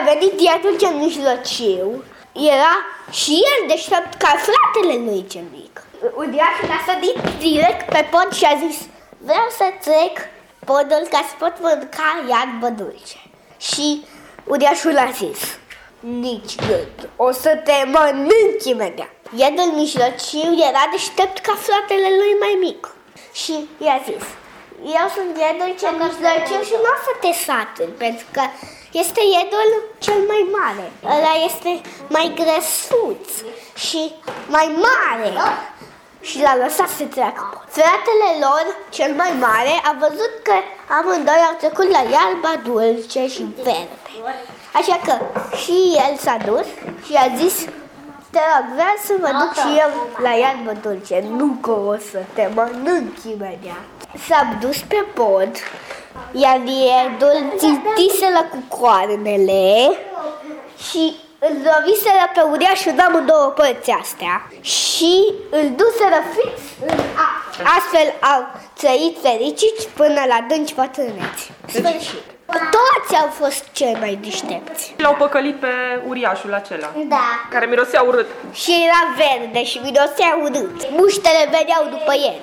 venit iadul cel mijlociu, era și el deștept ca fratele lui cel mic. Uriașul a sărit direct pe pod și a zis: vreau să trec podul ca să pot mânca iarbă dulce. Și uriașul a zis: nici gând, o să te mănânci imediat. Iadul mijlociu era deștept ca fratele lui mai mic și i-a zis: eu sunt iadul cel mijlociu și nu o să te saturi, pentru că este iadul cel mai mare. Ăla este mai grăsuț și mai mare. Și l-a lăsat să treacă. Fratele lor, cel mai mare, a văzut că amândoi au trecut la iarba dulce și verde. Așa că și el s-a dus și a zis: te rog, vreau să mă duc și eu la iarbă dulce, nu că o să te mănânc imediat. S-a dus pe pod, iar iedul țintiseră cu coarnele și îl loviseră pe uriașul în amândouă părți astea și îl duseră fix în apă. Astfel au trăit fericiți până la adânci bătrâneți. Sfârșit. Toți au fost cei mai deștepți. L-au păcălit pe uriașul acela, Da. care mirosea urât. Și era verde și mirosea urât. Muștele veneau după el.